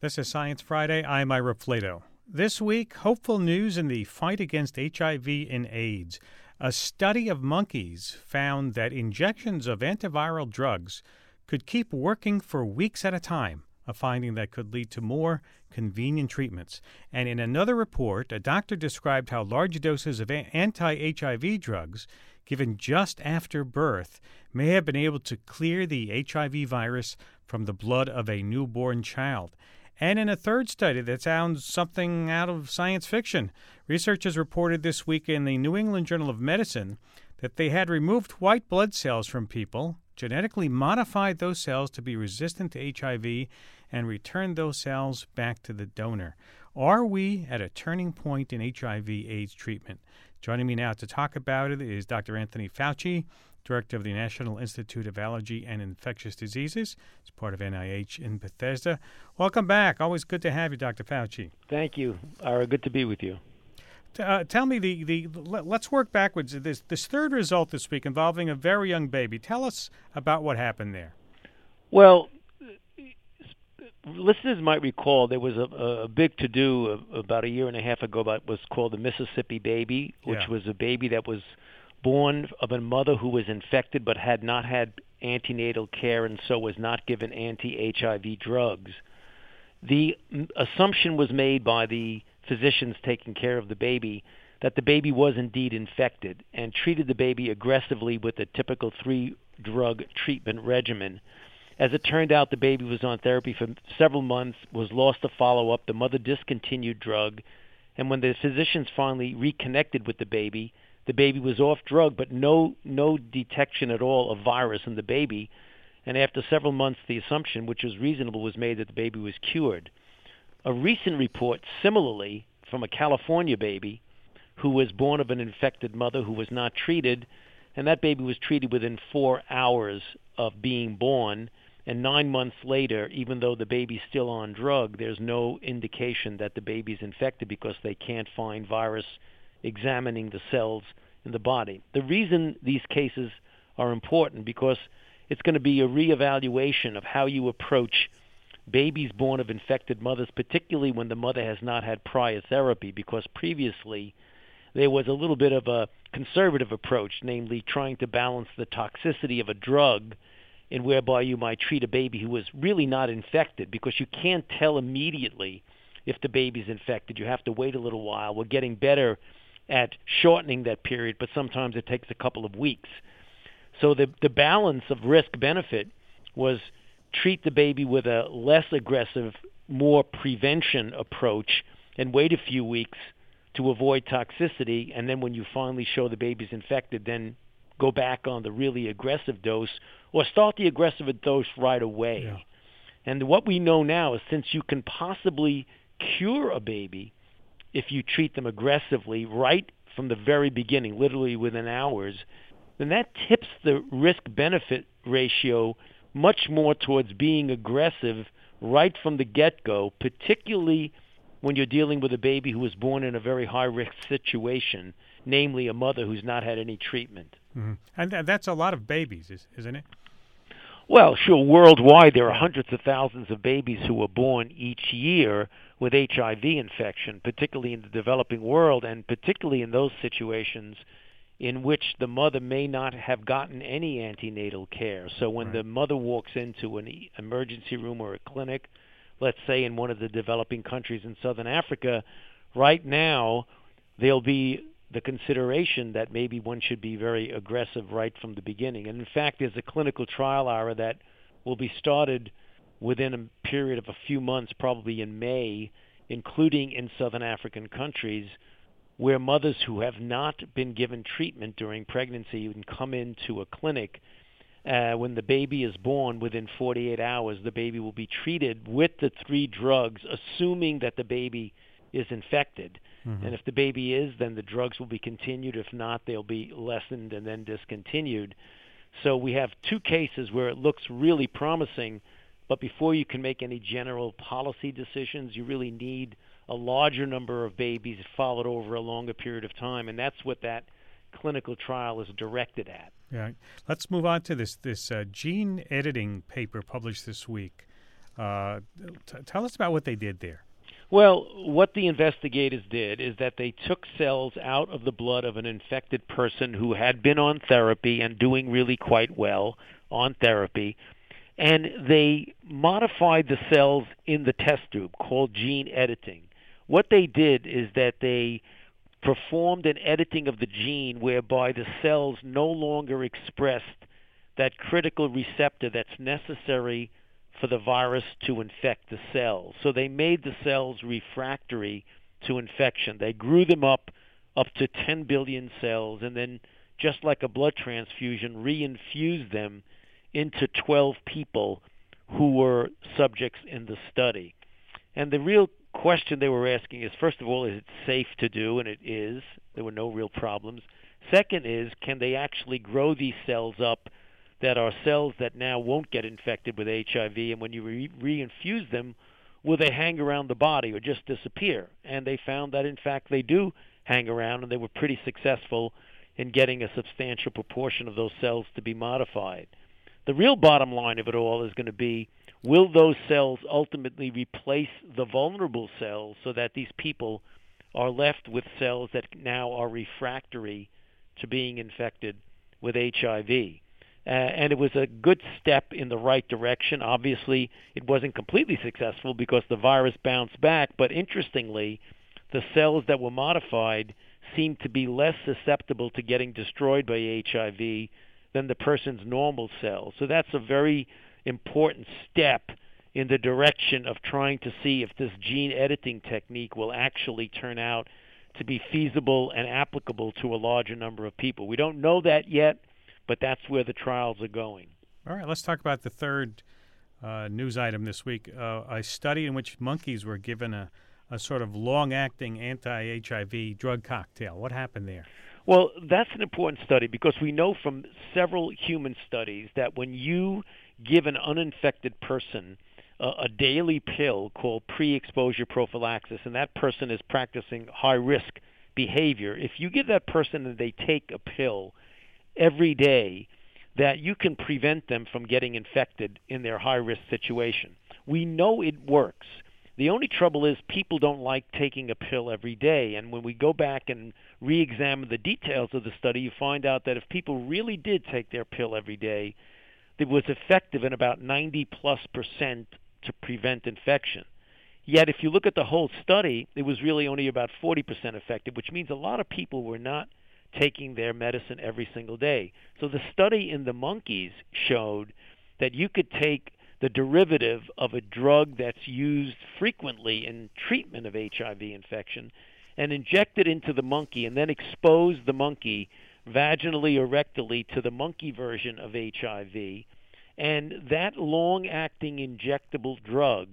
This is Science Friday. I'm Ira Flato. This week, hopeful news in the fight against HIV and AIDS. A study of monkeys found that injections of antiviral drugs could keep working for weeks at a time, a finding that could lead to more convenient treatments. And in another report, a doctor described how large doses of anti-HIV drugs given just after birth may have been able to clear the HIV virus from the blood of a newborn child. And in a third study that sounds something out of science fiction, researchers reported this week in the New England Journal of Medicine that they had removed white blood cells from people, genetically modified those cells to be resistant to HIV, and returned those cells back to the donor. Are we at a turning point in HIV/AIDS treatment? Joining me now to talk about it is Dr. Anthony Fauci, Director of the National Institute of Allergy and Infectious Diseases. It's part of NIH in Bethesda. Welcome back. Always good to have you, Dr. Fauci. Thank you, Ira. Good to be with you. Tell me, let's work backwards. This third result this week involving a very young baby. Tell us about what happened there. Well, listeners might recall there was a big to-do about a year and a half ago about what's called the Mississippi baby, which was a baby that was born of a mother who was infected but had not had antenatal care and so was not given anti-HIV drugs. The assumption was made by the physicians taking care of the baby that the baby was indeed infected and treated the baby aggressively with a typical 3-drug treatment regimen. As it turned out, the baby was on therapy for several months, was lost to follow-up. The mother discontinued drug, and when the physicians finally reconnected with the baby was off drug, but no detection at all of virus in the baby. And after several months, the assumption, which was reasonable, was made that the baby was cured. A recent report, similarly, from a California baby who was born of an infected mother who was not treated, and that baby was treated within 4 hours of being born. And 9 months later, even though the baby's still on drug, there's no indication that the baby's infected because they can't find virus examining the cells in the body. The reason these cases are important because it's going to be a reevaluation of how you approach babies born of infected mothers, particularly when the mother has not had prior therapy, because previously there was a little bit of a conservative approach, namely trying to balance the toxicity of a drug in whereby you might treat a baby who was really not infected, because you can't tell immediately if the baby's infected. You have to wait a little while. We're getting better at shortening that period, but sometimes it takes a couple of weeks. So the balance of risk-benefit was treat the baby with a less aggressive, more prevention approach and wait a few weeks to avoid toxicity, and then when you finally show the baby's infected, then go back on the really aggressive dose or start the aggressive dose right away. Yeah. And what we know now is since you can possibly cure a baby if you treat them aggressively right from the very beginning, literally within hours, then that tips the risk-benefit ratio much more towards being aggressive right from the get-go, particularly when you're dealing with a baby who was born in a very high-risk situation, namely a mother who's not had any treatment. Mm-hmm. And that's a lot of babies, isn't it? Well, sure. Worldwide, there are hundreds of thousands of babies who are born each year with HIV infection, particularly in the developing world, and particularly in those situations in which the mother may not have gotten any antenatal care. So when the mother walks into an emergency room or a clinic, let's say in one of the developing countries in Southern Africa, right now there'll be the consideration that maybe one should be very aggressive right from the beginning. And in fact, there's a clinical trial, Ira, that will be started within a period of a few months, probably in May, including in Southern African countries, where mothers who have not been given treatment during pregnancy can come into a clinic. When the baby is born, within 48 hours, the baby will be treated with the 3 drugs, assuming that the baby is infected. Mm-hmm. And if the baby is, then the drugs will be continued. If not, they'll be lessened and then discontinued. So we have 2 cases where it looks really promising, but before you can make any general policy decisions, you really need a larger number of babies followed over a longer period of time, and that's what that clinical trial is directed at. Yeah. Let's move on to this gene editing paper published this week. Tell us about what they did there. Well, what the investigators did is that they took cells out of the blood of an infected person who had been on therapy and doing really quite well on therapy, and they modified the cells in the test tube, called gene editing. What they did is that they performed an editing of the gene whereby the cells no longer expressed that critical receptor that's necessary for the virus to infect the cells. So they made the cells refractory to infection. They grew them up to 10 billion cells, and then, just like a blood transfusion, reinfused them into 12 people who were subjects in the study. And the real question they were asking is, first of all, is it safe to do? And it is. There were no real problems. Second is, can they actually grow these cells up that are cells that now won't get infected with HIV, and when you reinfuse them, will they hang around the body or just disappear? And they found that, in fact, they do hang around, and they were pretty successful in getting a substantial proportion of those cells to be modified. The real bottom line of it all is going to be, will those cells ultimately replace the vulnerable cells so that these people are left with cells that now are refractory to being infected with HIV? And it was a good step in the right direction. Obviously, it wasn't completely successful because the virus bounced back, but interestingly, the cells that were modified seemed to be less susceptible to getting destroyed by HIV than the person's normal cells. So that's a very important step in the direction of trying to see if this gene editing technique will actually turn out to be feasible and applicable to a larger number of people. We don't know that yet, but that's where the trials are going. All right, let's talk about the third news item this week. A study in which monkeys were given a sort of long-acting anti-HIV drug cocktail. What happened there? Well, that's an important study because we know from several human studies that when you give an uninfected person a daily pill called pre-exposure prophylaxis, and that person is practicing high-risk behavior, if you give that person and they take a pill every day, that you can prevent them from getting infected in their high-risk situation. We know it works. The only trouble is people don't like taking a pill every day, and when we go back and re-examine the details of the study, you find out that if people really did take their pill every day, it was effective in about 90+% to prevent infection. Yet if you look at the whole study, it was really only about 40% effective, which means a lot of people were not taking their medicine every single day. So the study in the monkeys showed that you could take the derivative of a drug that's used frequently in treatment of HIV infection and inject it into the monkey and then expose the monkey vaginally or rectally to the monkey version of HIV. And that long-acting injectable drug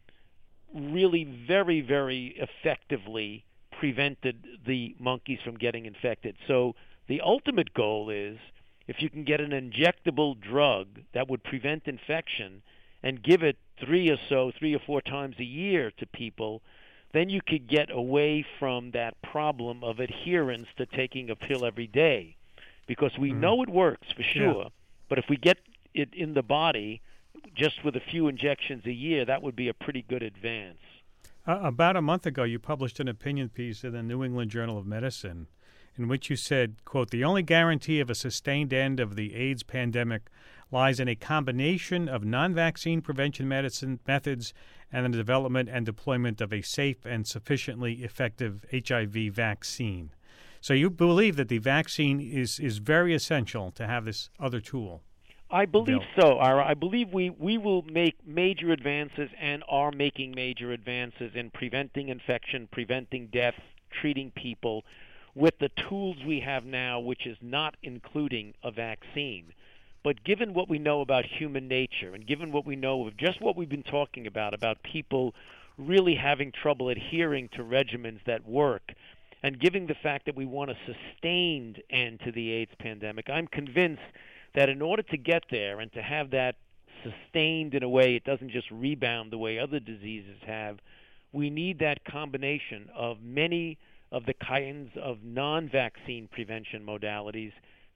really very, very effectively prevented the monkeys from getting infected. So the ultimate goal is, if you can get an injectable drug that would prevent infection and give it 3 or 4 times a year to people, then you could get away from that problem of adherence to taking a pill every day. Because we know it works for sure, but if we get it in the body just with a few injections a year, that would be a pretty good advance. About a month ago, you published an opinion piece in the New England Journal of Medicine in which you said, quote, "The only guarantee of a sustained end of the AIDS pandemic lies in a combination of non-vaccine prevention medicine methods and the development and deployment of a safe and sufficiently effective HIV vaccine." So you believe that the vaccine is very essential to have this other tool? I believe so, Ira. I believe we will make major advances and are making major advances in preventing infection, preventing death, treating people with the tools we have now, which is not including a vaccine. But given what we know about human nature and given what we know of just what we've been talking about people really having trouble adhering to regimens that work, and given the fact that we want a sustained end to the AIDS pandemic, I'm convinced that in order to get there and to have that sustained in a way it doesn't just rebound the way other diseases have, we need that combination of many of the kinds of non-vaccine prevention modalities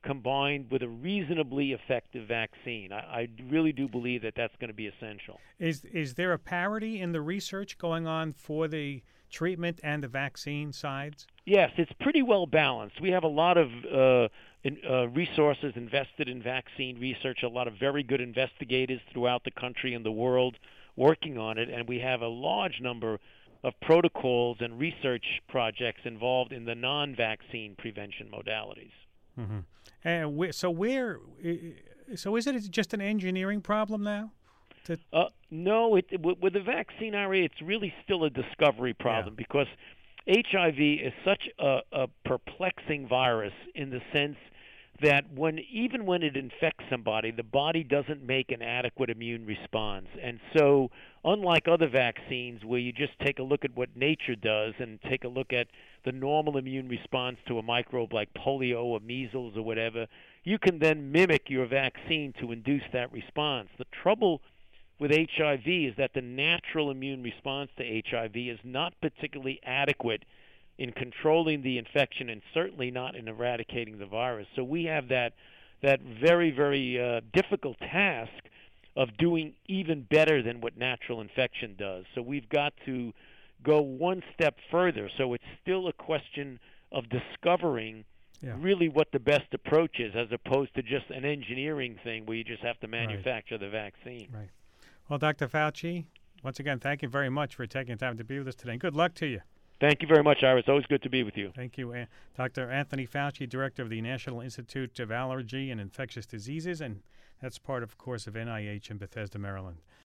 combined with a reasonably effective vaccine. I really do believe that that's going to be essential. Is there a parity in the research going on for the treatment and the vaccine sides? Yes, it's pretty well balanced. We have a lot of resources invested in vaccine research, a lot of very good investigators throughout the country and the world working on it, and we have a large number of protocols and research projects involved in the non-vaccine prevention modalities. Mm-hmm. And so is it just an engineering problem now? No, with the vaccine RA, it's really still a discovery problem because HIV is such a perplexing virus in the sense that even when it infects somebody, the body doesn't make an adequate immune response. And so, unlike other vaccines where you just take a look at what nature does and take a look at the normal immune response to a microbe like polio or measles or whatever, you can then mimic your vaccine to induce that response. The trouble with HIV is that the natural immune response to HIV is not particularly adequate in controlling the infection and certainly not in eradicating the virus. So we have that very, very difficult task of doing even better than what natural infection does. So we've got to go one step further. So it's still a question of discovering really what the best approach is, as opposed to just an engineering thing where you just have to manufacture the vaccine. Right. Well, Dr. Fauci, once again, thank you very much for taking time to be with us today. Good luck to you. Thank you very much, Ira. It's always good to be with you. Thank you. Dr. Anthony Fauci, Director of the National Institute of Allergy and Infectious Diseases, and that's part, of course, of NIH in Bethesda, Maryland.